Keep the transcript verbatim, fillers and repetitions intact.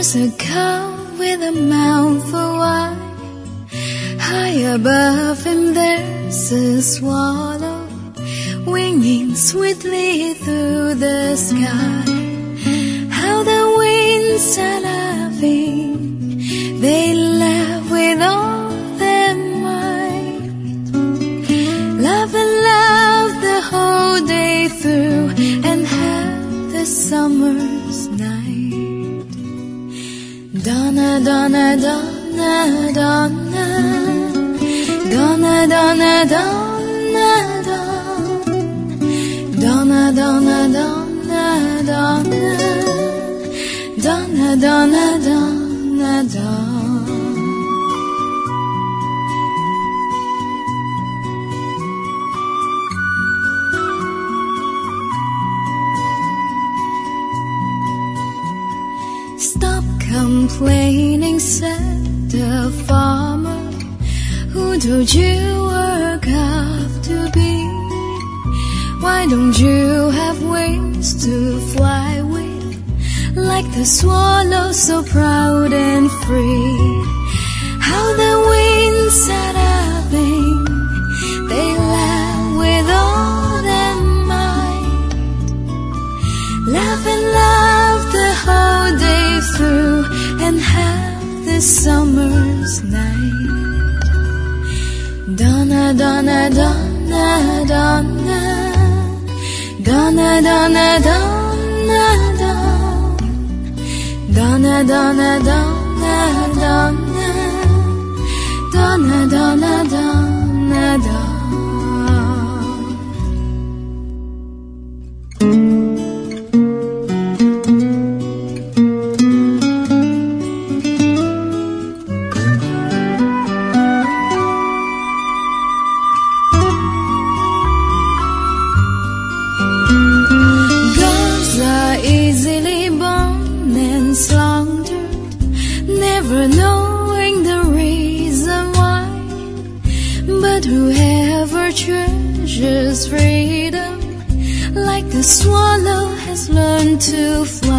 There's a cow with a mouthful wide. High above him there's a swallow, winging sweetly through the sky. How the winds are laughing, they laugh with all their might. Laugh and laugh the whole day through, and have the summer's night. Donna, Donna, Donna, Donna, Donna, Donna, Donna, Donna, Donna, Donna, Donna, Donna, Donna, Donna, Donna. Stop complaining, said the farmer. Who told you were have to be? Why don't you have wings to fly with, like the swallow so proud and free? How the winds are laughing, they laugh with all their might. Laugh and laugh the whole day through, and have the summer's night. Donna, Donna, Donna, Donna, Donna, Donna, Donna, Donna, Donna, Donna, Donna, Donna, Donna, Donna, Donna. Easily born and slaughtered, never knowing the reason why. But whoever treasures freedom, like the swallow, has learned to fly.